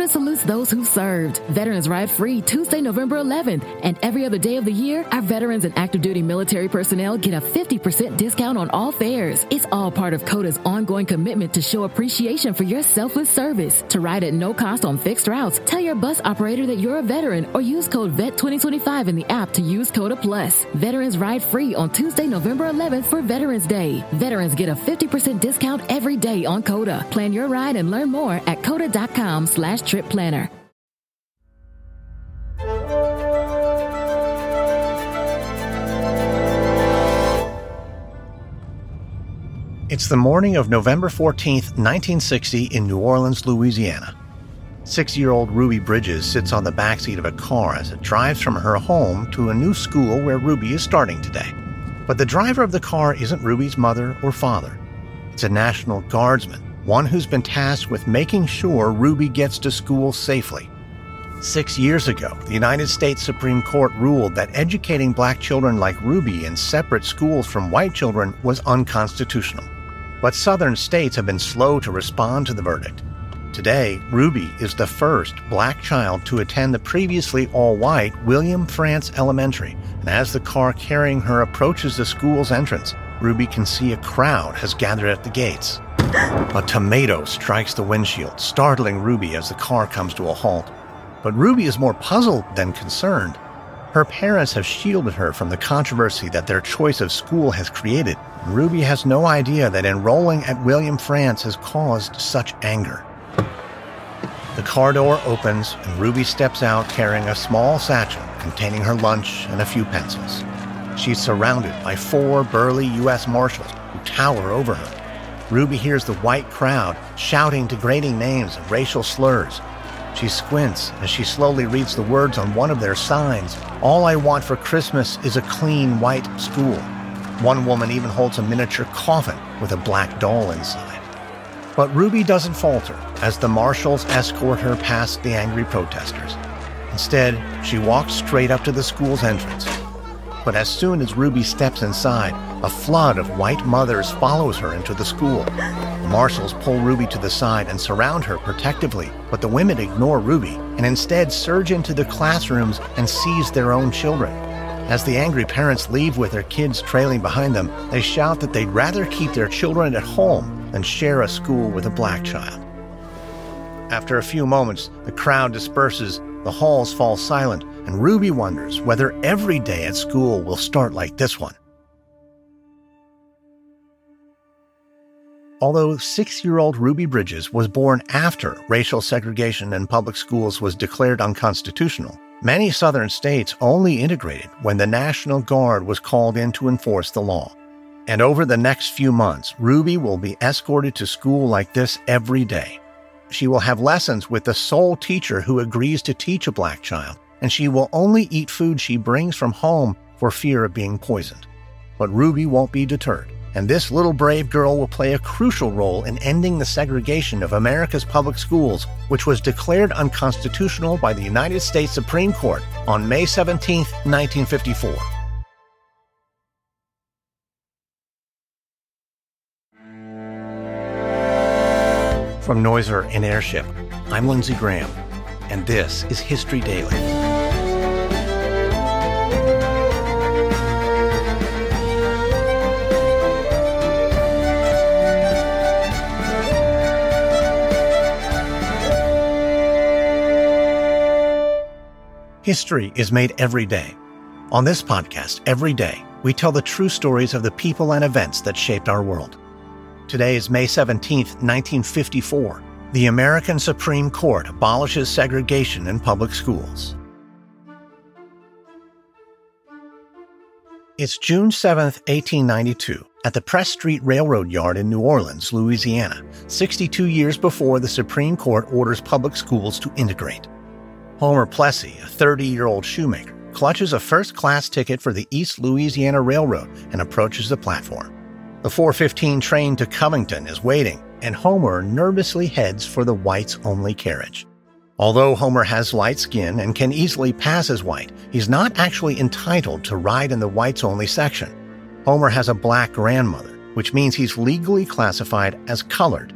salutes those who served. Veterans Ride Free Tuesday, November 11th. And every other day of the year, our veterans and active duty military personnel get a 50% discount on all fares. It's all part of CODA's ongoing commitment to show appreciation for your selfless service. To ride at no cost on fixed routes, tell your bus operator that you're a veteran or use code VET2025 in the app to use CODA Plus. Veterans Ride Free on Tuesday, November 11th for Veterans Day. Veterans get a 50% discount every day on CODA. Plan your ride and learn more at coda.com/trip planner. It's the morning of November 14th, 1960 in New Orleans, Louisiana. 6-year-old Ruby Bridges sits on the backseat of a car as it drives from her home to a new school where Ruby is starting today. But the driver of the car isn't Ruby's mother or father. It's a National Guardsman, one who's been tasked with making sure Ruby gets to school safely. 6 years ago, the United States Supreme Court ruled that educating black children like Ruby in separate schools from white children was unconstitutional. But southern states have been slow to respond to the verdict. Today, Ruby is the first black child to attend the previously all-white William Frantz Elementary, and as the car carrying her approaches the school's entrance, Ruby can see a crowd has gathered at the gates. A tomato strikes the windshield, startling Ruby as the car comes to a halt. But Ruby is more puzzled than concerned. Her parents have shielded her from the controversy that their choice of school has created. Ruby has no idea that enrolling at William Frantz has caused such anger. The car door opens and Ruby steps out carrying a small satchel containing her lunch and a few pencils. She's surrounded by 4 burly U.S. Marshals who tower over her. Ruby hears the white crowd shouting degrading names and racial slurs. She squints as she slowly reads the words on one of their signs. "All I want for Christmas is a clean white school." One woman even holds a miniature coffin with a black doll inside. But Ruby doesn't falter as the marshals escort her past the angry protesters. Instead, she walks straight up to the school's entrance. But as soon as Ruby steps inside, a flood of white mothers follows her into the school. The marshals pull Ruby to the side and surround her protectively, but the women ignore Ruby and instead surge into the classrooms and seize their own children. As the angry parents leave with their kids trailing behind them, they shout that they'd rather keep their children at home than share a school with a black child. After a few moments, the crowd disperses, the halls fall silent, and Ruby wonders whether every day at school will start like this one. Although 6-year-old Ruby Bridges was born after racial segregation in public schools was declared unconstitutional, many southern states only integrated when the National Guard was called in to enforce the law. And over the next few months, Ruby will be escorted to school like this every day. She will have lessons with the sole teacher who agrees to teach a black child, and she will only eat food she brings from home for fear of being poisoned. But Ruby won't be deterred, and this little brave girl will play a crucial role in ending the segregation of America's public schools, which was declared unconstitutional by the United States Supreme Court on May 17, 1954. From Noiser and Airship, I'm Lindsey Graham, and this is History Daily. History is made every day. On this podcast, every day, we tell the true stories of the people and events that shaped our world. Today is May 17, 1954. The American Supreme Court abolishes segregation in public schools. It's June 7, 1892, at the Press Street Railroad Yard in New Orleans, Louisiana, 62 years before the Supreme Court orders public schools to integrate. Homer Plessy, a 30-year-old shoemaker, clutches a first-class ticket for the East Louisiana Railroad and approaches the platform. The 4:15 train to Covington is waiting, and Homer nervously heads for the whites-only carriage. Although Homer has light skin and can easily pass as white, he's not actually entitled to ride in the whites-only section. Homer has a black grandmother, which means he's legally classified as colored.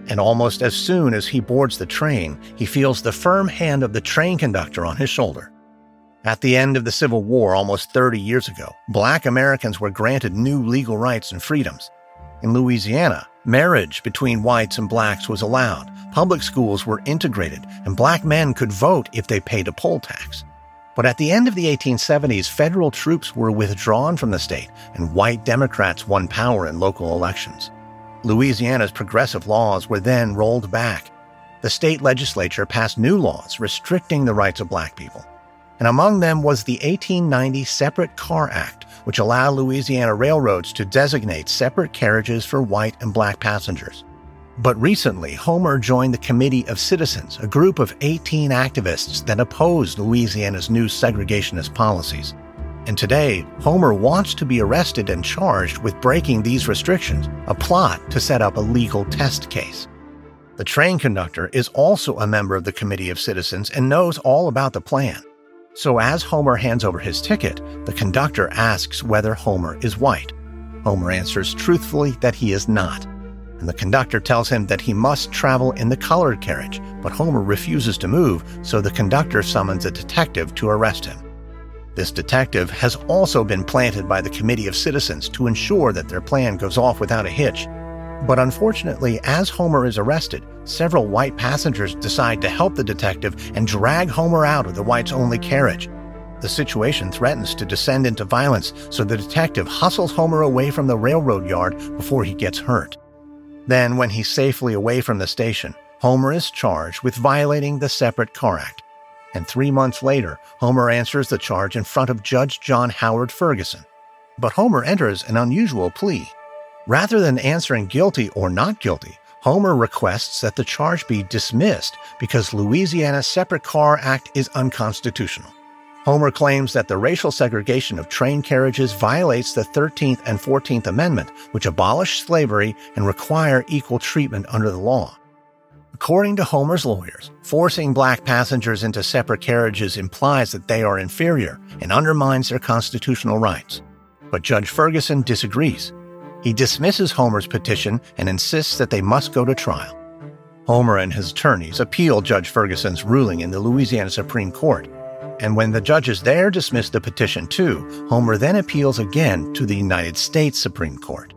And almost as soon as he boards the train, he feels the firm hand of the train conductor on his shoulder. At the end of the Civil War almost 30 years ago, Black Americans were granted new legal rights and freedoms. In Louisiana, marriage between whites and blacks was allowed, public schools were integrated, and black men could vote if they paid a poll tax. But at the end of the 1870s, federal troops were withdrawn from the state, and white Democrats won power in local elections. Louisiana's progressive laws were then rolled back. The state legislature passed new laws restricting the rights of black people. And among them was the 1890 Separate Car Act, which allowed Louisiana railroads to designate separate carriages for white and black passengers. But recently, Homer joined the Committee of Citizens, a group of 18 activists that opposed Louisiana's new segregationist policies. And today, Homer wants to be arrested and charged with breaking these restrictions, a plot to set up a legal test case. The train conductor is also a member of the Committee of Citizens and knows all about the plan. So as Homer hands over his ticket, the conductor asks whether Homer is white. Homer answers truthfully that he is not. And the conductor tells him that he must travel in the colored carriage, but Homer refuses to move, so the conductor summons a detective to arrest him. This detective has also been planted by the Committee of Citizens to ensure that their plan goes off without a hitch. But unfortunately, as Homer is arrested, several white passengers decide to help the detective and drag Homer out of the whites-only carriage. The situation threatens to descend into violence, so the detective hustles Homer away from the railroad yard before he gets hurt. Then, when he's safely away from the station, Homer is charged with violating the Separate Car Act. And 3 months later, Homer answers the charge in front of Judge John Howard Ferguson. But Homer enters an unusual plea. Rather than answering guilty or not guilty, Homer requests that the charge be dismissed because Louisiana's Separate Car Act is unconstitutional. Homer claims that the racial segregation of train carriages violates the 13th and 14th Amendment, which abolish slavery and require equal treatment under the law. According to Homer's lawyers, forcing black passengers into separate carriages implies that they are inferior and undermines their constitutional rights. But Judge Ferguson disagrees. He dismisses Homer's petition and insists that they must go to trial. Homer and his attorneys appeal Judge Ferguson's ruling in the Louisiana Supreme Court. And when the judges there dismiss the petition too, Homer then appeals again to the United States Supreme Court.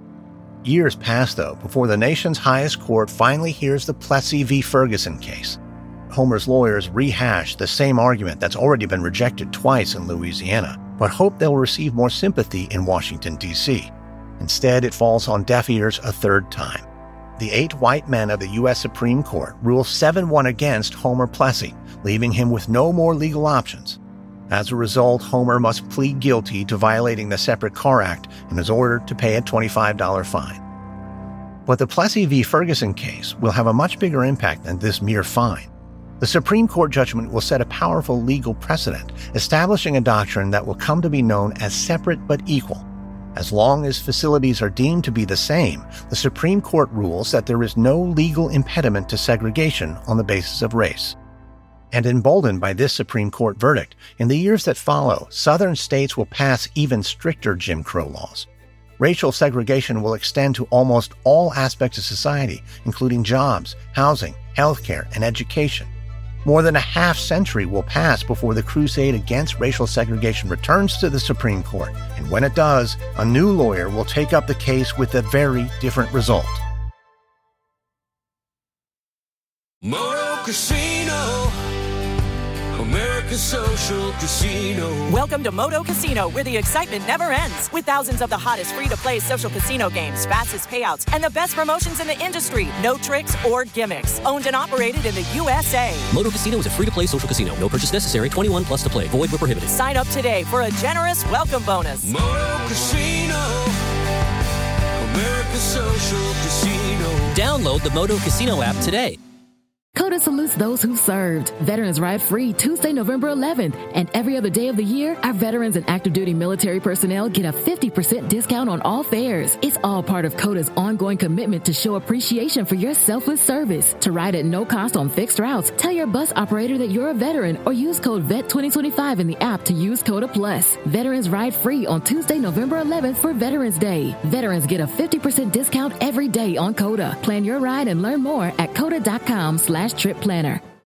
Years pass, though, before the nation's highest court finally hears the Plessy v. Ferguson case. Homer's lawyers rehash the same argument that's already been rejected twice in Louisiana, but hope they'll receive more sympathy in Washington, D.C. Instead, it falls on deaf ears a third time. The 8 white men of the U.S. Supreme Court rule 7-1 against Homer Plessy, leaving him with no more legal options. As a result, Homer must plead guilty to violating the Separate Car Act and is ordered to pay a $25 fine. But the Plessy v. Ferguson case will have a much bigger impact than this mere fine. The Supreme Court judgment will set a powerful legal precedent, establishing a doctrine that will come to be known as separate but equal. As long as facilities are deemed to be the same, the Supreme Court rules that there is no legal impediment to segregation on the basis of race. And emboldened by this Supreme Court verdict, in the years that follow, Southern states will pass even stricter Jim Crow laws. Racial segregation will extend to almost all aspects of society, including jobs, housing, healthcare, and education. More than a half-century will pass before the crusade against racial segregation returns to the Supreme Court, and when it does, a new lawyer will take up the case with a very different result. Moto Casino, America's social casino. Welcome to Moto Casino, where the excitement never ends. With thousands of the hottest free-to-play social casino games, fastest payouts, and the best promotions in the industry. No tricks or gimmicks. Owned and operated in the USA. Moto Casino is a free-to-play social casino. No purchase necessary. 21 plus to play. Void where prohibited. Sign up today for a generous welcome bonus. Moto Casino, America's social casino. Download the Moto Casino app today. Coda COTA salutes those who served. Veterans Ride free Tuesday, November 11th. And every other day of the year, our veterans and active duty military personnel get a 50% discount on all fares. It's all part of COTA's ongoing commitment to show appreciation for your selfless service. To ride at no cost on fixed routes, tell your bus operator that you're a veteran or use code VET2025 in the app to use COTA Plus. Veterans Ride free on Tuesday, November 11th for Veterans Day. Veterans get a 50% discount every day on COTA. Plan your ride and learn more at COTA.com/trip planner.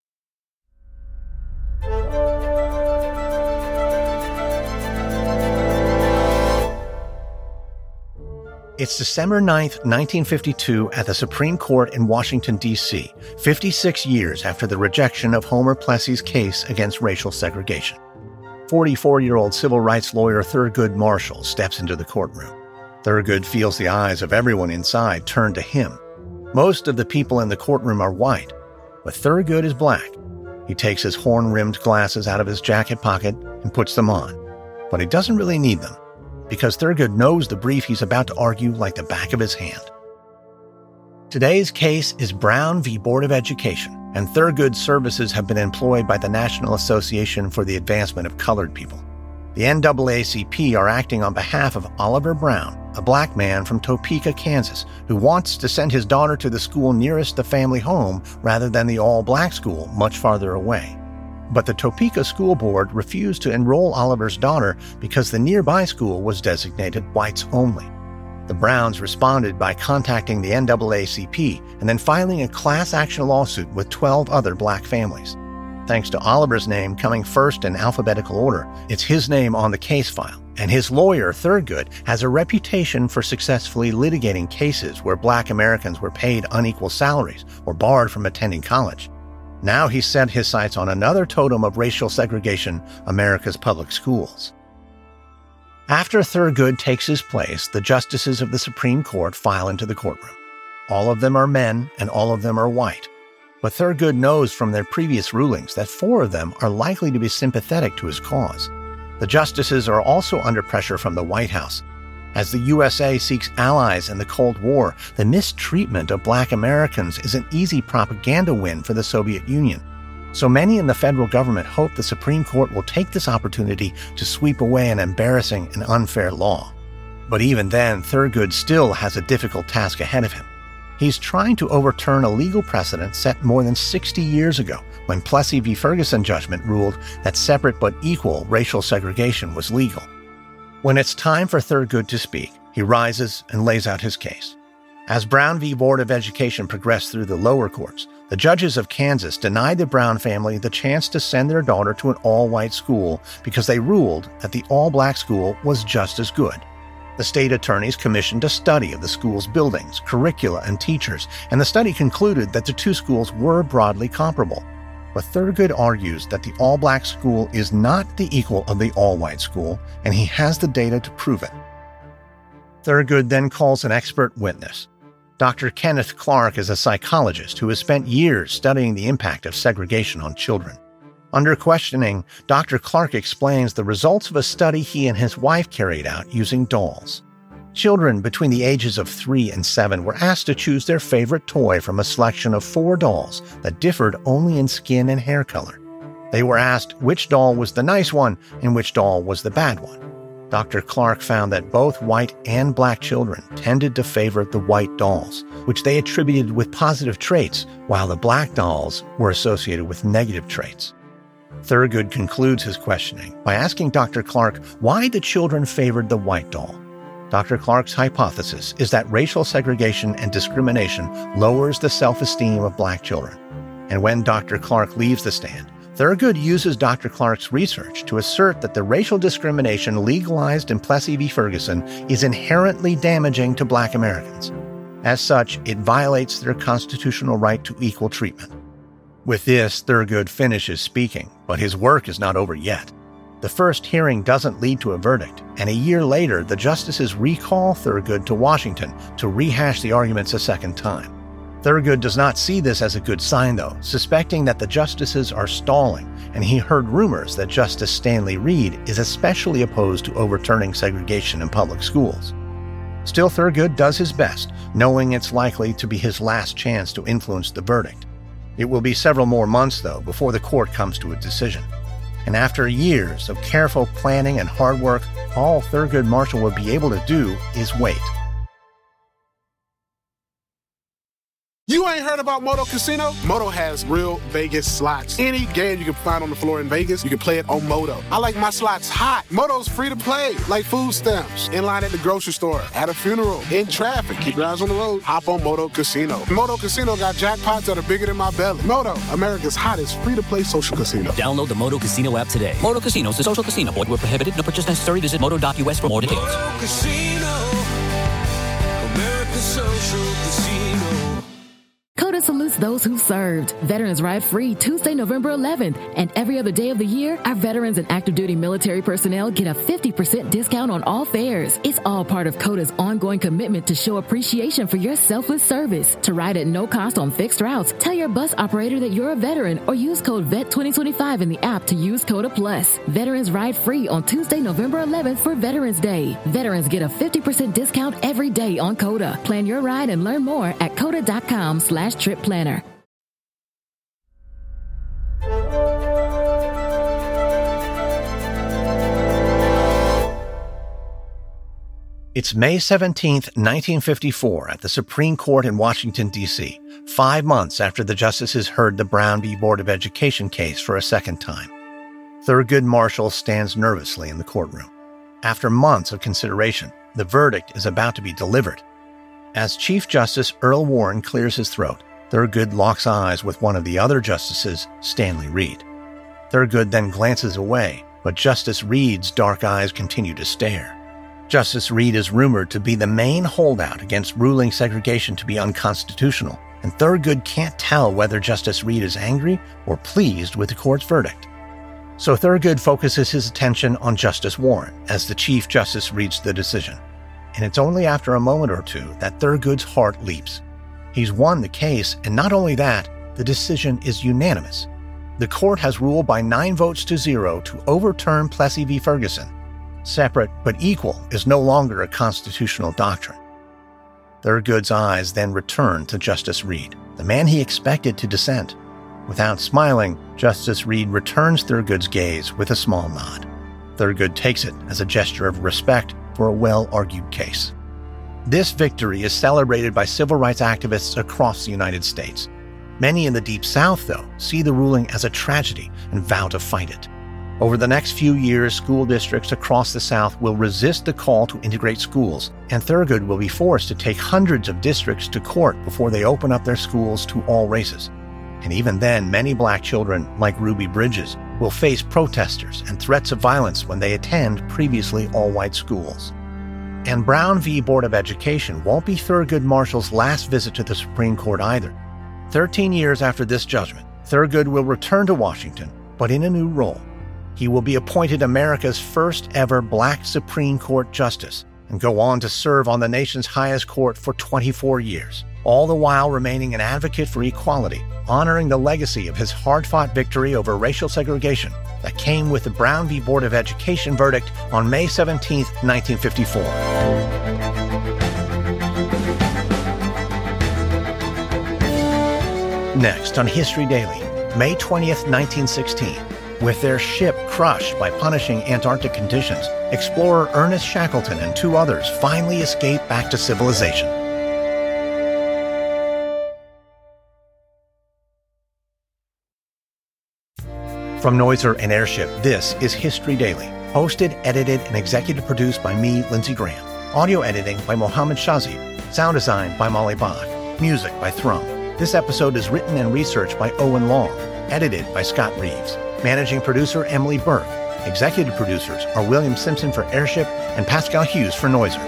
It's December 9th, 1952 at the Supreme Court in Washington, D.C., 56 years after the rejection of Homer Plessy's case against racial segregation. 44-year-old civil rights lawyer Thurgood Marshall steps into the courtroom. Thurgood feels the eyes of everyone inside turn to him. Most of the people in the courtroom are white, but Thurgood is black. He takes his horn-rimmed glasses out of his jacket pocket and puts them on. But he doesn't really need them, because Thurgood knows the brief he's about to argue like the back of his hand. Today's case is Brown v. Board of Education, and Thurgood's services have been employed by the National Association for the Advancement of Colored People. The NAACP are acting on behalf of Oliver Brown, a black man from Topeka, Kansas, who wants to send his daughter to the school nearest the family home rather than the all-black school much farther away. But the Topeka School Board refused to enroll Oliver's daughter because the nearby school was designated whites only. The Browns responded by contacting the NAACP and then filing a class action lawsuit with 12 other black families. Thanks to Oliver's name coming first in alphabetical order, it's his name on the case file, and his lawyer, Thurgood, has a reputation for successfully litigating cases where black Americans were paid unequal salaries or barred from attending college. Now he's set his sights on another totem of racial segregation, America's public schools. After Thurgood takes his place, the justices of the Supreme Court file into the courtroom. All of them are men, and all of them are white. But Thurgood knows from their previous rulings that 4 of them are likely to be sympathetic to his cause. The justices are also under pressure from the White House. As the USA seeks allies in the Cold War, the mistreatment of black Americans is an easy propaganda win for the Soviet Union. So many in the federal government hope the Supreme Court will take this opportunity to sweep away an embarrassing and unfair law. But even then, Thurgood still has a difficult task ahead of him. He's trying to overturn a legal precedent set more than 60 years ago when Plessy v. Ferguson judgment ruled that separate but equal racial segregation was legal. When it's time for Thurgood to speak, he rises and lays out his case. As Brown v. Board of Education progressed through the lower courts, the judges of Kansas denied the Brown family the chance to send their daughter to an all-white school because they ruled that the all-black school was just as good. The state attorneys commissioned a study of the school's buildings, curricula, and teachers, and the study concluded that the 2 schools were broadly comparable. But Thurgood argues that the all-black school is not the equal of the all-white school, and he has the data to prove it. Thurgood then calls an expert witness. Dr. Kenneth Clark is a psychologist who has spent years studying the impact of segregation on children. Under questioning, Dr. Clark explains the results of a study he and his wife carried out using dolls. Children between the ages of 3 and 7 were asked to choose their favorite toy from a selection of 4 dolls that differed only in skin and hair color. They were asked which doll was the nice one and which doll was the bad one. Dr. Clark found that both white and black children tended to favor the white dolls, which they attributed with positive traits, while the black dolls were associated with negative traits. Thurgood concludes his questioning by asking Dr. Clark why the children favored the white doll. Dr. Clark's hypothesis is that racial segregation and discrimination lowers the self-esteem of black children. And when Dr. Clark leaves the stand, Thurgood uses Dr. Clark's research to assert that the racial discrimination legalized in Plessy v. Ferguson is inherently damaging to black Americans. As such, it violates their constitutional right to equal treatment. With this, Thurgood finishes speaking, but his work is not over yet. The first hearing doesn't lead to a verdict, and a year later, the justices recall Thurgood to Washington to rehash the arguments a second time. Thurgood does not see this as a good sign, though, suspecting that the justices are stalling, and he heard rumors that Justice Stanley Reed is especially opposed to overturning segregation in public schools. Still, Thurgood does his best, knowing it's likely to be his last chance to influence the verdict. It will be several more months, though, before the court comes to a decision. And after years of careful planning and hard work, all Thurgood Marshall will be able to do is wait. You ain't heard about Moto Casino? Moto has real Vegas slots. Any game you can find on the floor in Vegas, you can play it on Moto. I like my slots hot. Moto's free to play, like food stamps. In line at the grocery store, at a funeral, in traffic. Keep your eyes on the road. Hop on Moto Casino. Moto Casino got jackpots that are bigger than my belly. Moto, America's hottest free-to-play social casino. Download the Moto Casino app today. Moto Casino is a social casino. Void where prohibited. No purchase necessary. Visit moto.us for more details. Moto Casino, America's social casino. COTA salutes those who served. Veterans Ride Free Tuesday, November 11th. And every other day of the year, our veterans and active duty military personnel get a 50% discount on all fares. It's all part of COTA's ongoing commitment to show appreciation for your selfless service. To ride at no cost on fixed routes, tell your bus operator that you're a veteran or use code VET2025 in the app to use COTA Plus. Veterans Ride Free on Tuesday, November 11th for Veterans Day. Veterans get a 50% discount every day on COTA. Plan your ride and learn more at COTA.com/trip planner. It's May 17th, 1954, at the Supreme Court in Washington, D.C., 5 months after the justices heard the Brown v. Board of Education case for a second time. Thurgood Marshall stands nervously in the courtroom. After months of consideration, the verdict is about to be delivered. As Chief Justice Earl Warren clears his throat, Thurgood locks eyes with one of the other justices, Stanley Reed. Thurgood then glances away, but Justice Reed's dark eyes continue to stare. Justice Reed is rumored to be the main holdout against ruling segregation to be unconstitutional, and Thurgood can't tell whether Justice Reed is angry or pleased with the court's verdict. So Thurgood focuses his attention on Justice Warren as the Chief Justice reads the decision. And it's only after a moment or two that Thurgood's heart leaps. He's won the case, and not only that, the decision is unanimous. The court has ruled by 9 votes to 0 to overturn Plessy v. Ferguson. Separate but equal is no longer a constitutional doctrine. Thurgood's eyes then return to Justice Reed, the man he expected to dissent. Without smiling, Justice Reed returns Thurgood's gaze with a small nod. Thurgood takes it as a gesture of respect for a well-argued case. This victory is celebrated by civil rights activists across the United States. Many in the Deep South, though, see the ruling as a tragedy and vow to fight it. Over the next few years, school districts across the South will resist the call to integrate schools, and Thurgood will be forced to take hundreds of districts to court before they open up their schools to all races. And even then, many black children, like Ruby Bridges, will face protesters and threats of violence when they attend previously all-white schools. And Brown v. Board of Education won't be Thurgood Marshall's last visit to the Supreme Court either. 13 years after this judgment, Thurgood will return to Washington, but in a new role. He will be appointed America's first ever black Supreme Court justice and go on to serve on the nation's highest court for 24 years, all the while remaining an advocate for equality, honoring the legacy of his hard-fought victory over racial segregation that came with the Brown v. Board of Education verdict on May 17, 1954. Next on History Daily, May 20th, 1916. With their ship crushed by punishing Antarctic conditions, explorer Ernest Shackleton and 2 others finally escape back to civilization. From Noiser and Airship, this is History Daily, hosted, edited, and executive produced by me, Lindsey Graham. Audio editing by Mohammed Shazib. Sound design by Molly Bach. Music by Thrum. This episode is written and researched by Owen Long. Edited by Scott Reeves. Managing producer Emily Burke. Executive producers are William Simpson for Airship and Pascal Hughes for Noiser.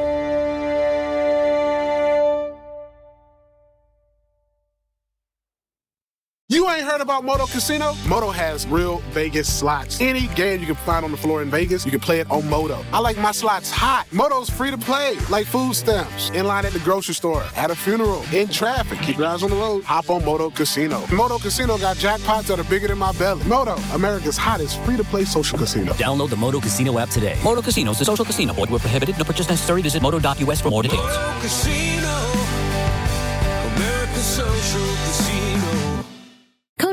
You ain't heard about Moto Casino? Moto has real Vegas slots. Any game you can find on the floor in Vegas, you can play it on Moto. I like my slots hot. Moto's free to play, like food stamps. In line at the grocery store, at a funeral, in traffic. Keep your eyes on the road. Hop on Moto Casino. Moto Casino got jackpots that are bigger than my belly. Moto, America's hottest free-to-play social casino. Download the Moto Casino app today. Moto Casino is a social casino. Void where prohibited. No purchase necessary. Visit moto.us for more details. Moto Casino, America's social casino.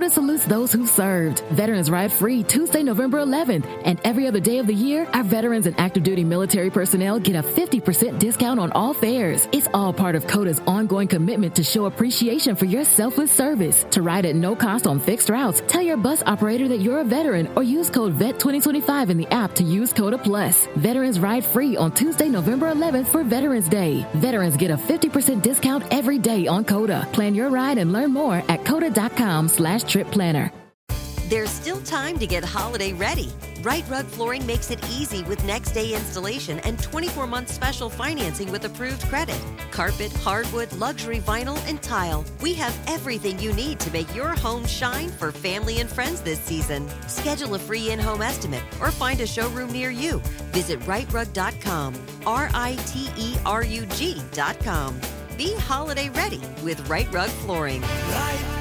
COTA salutes those who served. Veterans Ride Free Tuesday, November 11th. And every other day of the year, our veterans and active duty military personnel get a 50% discount on all fares. It's all part of COTA's ongoing commitment to show appreciation for your selfless service. To ride at no cost on fixed routes, tell your bus operator that you're a veteran or use code VET2025 in the app to use COTA Plus. Veterans Ride Free on Tuesday, November 11th for Veterans Day. Veterans get a 50% discount every day on COTA. Plan your ride and learn more at COTA.com/trip planner. There's still time to get holiday ready. Right Rug Flooring makes it easy with next day installation and 24-month special financing with approved credit. Carpet, hardwood, luxury vinyl, and tile. We have everything you need to make your home shine for family and friends this season. Schedule a free in-home estimate or find a showroom near you. Visit rightrug.com, RITERUG.com. Be holiday ready with Right Rug Flooring. Right